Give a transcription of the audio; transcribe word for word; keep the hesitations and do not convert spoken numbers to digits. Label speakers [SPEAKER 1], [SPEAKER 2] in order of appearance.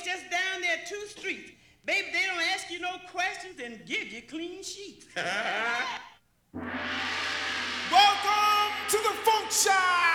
[SPEAKER 1] it's just down there two streets. Baby, they don't ask you no questions and give you clean sheets.
[SPEAKER 2] Welcome to the Funk Shop!